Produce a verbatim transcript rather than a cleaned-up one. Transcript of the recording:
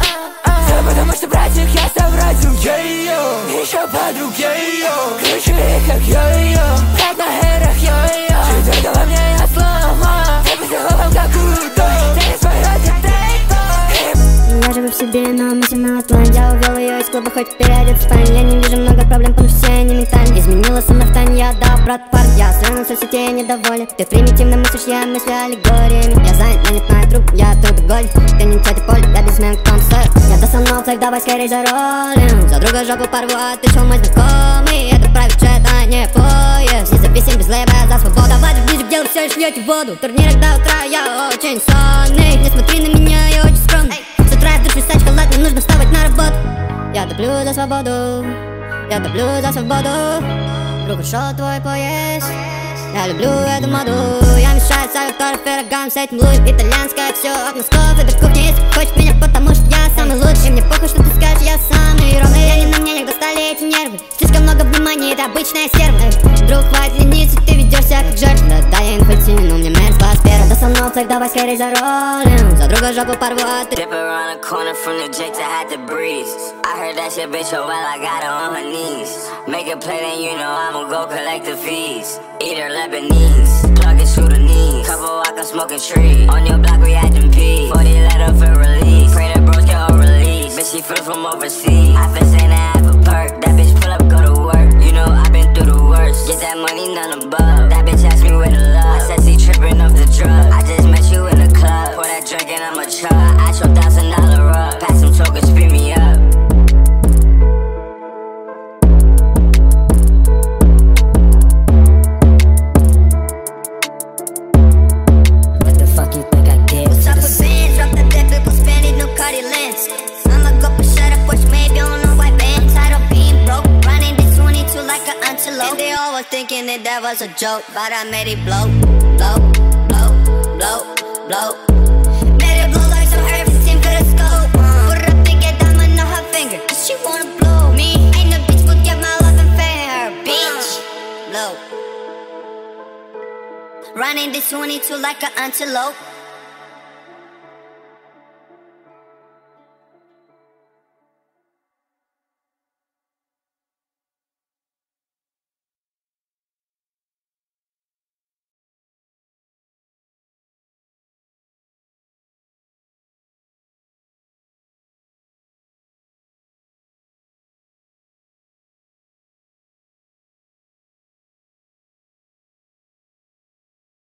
Все потому что братик я совратил ее. Еще подруг ее. Ключи как йо-йо. Брат на эрах йо-йо. Чуть только во мне я сломал. Ты психолог как крутой. Ты не свой родик, Я живу в себе, но мысли на план. Я увел ее из клуба, хоть переодет в спальню. Я не вижу много проблем, потому что все они ментальны. Изменила сама в тань, я дал брат пар. Я сравнил соцсетей, я недоволен. Ты примитивно мыслишь, я мыслю аллегориями. Я занят на труп, я трудоголик. Ты не тетя Поль, я бизнесмен концерт. Я достал новцев, давай скорей заролим. За друга жопу порву, а ты шел мой знакомый. Это правит чат, а не поезд. Независим без лейба, за свободу. Давайте ближе к делу, все лишь льете воду. В турнирах до утра я очень сонный. Не смотри на меня, я очень скромный. С утра я в душ писать шоколад, мне нужно вставать на работу. Я топлю за свободу, я топлю за свободу. Друг, ушел твой поезд. Я люблю эту моду. Я мешаю салютор пирогам с этим луч. Итальянское все от носков и до кухни. Если хочешь меня, потому что я самый лучший. Мне похуй, что ты скажешь, я самый ровный. Я не на мнениях, достали эти нервы. Слишком много внимания, это обычная стерва. Друг, хватит лениться, ты ведешься как жертва. Да, да, я инфальсивен, но мне мерзко сперва. Достал новцев, давай скорей заролим. За друга жопу порву, а ты... Dip around the corner from the Jake to had to breeze. I heard that shit bitch so well, I got her on her knees. Make a play, then you know I'ma go collect the fees. Eat her Lebanese, plug it Sudanese. Couple walk, I'm smoking tree. On your block, we had them pee. forty letter for release. Pray the bros get all release. Bitch, she flew from overseas. I feel saying I have a perk. That bitch pull up, go to work. You know I've been through the worst. Get that money, none above. That bitch asked me where to love. I said she tripping off the drug. I just met you in the club. Pour that drink and I'm a chug. I show thousand dollar up. Pass some tokens, speed me up. And they all was thinking that that was a joke, but I made it blow, blow, blow, blow, blow. Made it blow like some everything for the scope. Put her up and get diamond on her finger, cause she wanna blow me. Ain't no bitch will get my love and pay her, bitch. Blow. Running this twenty-two like an antelope.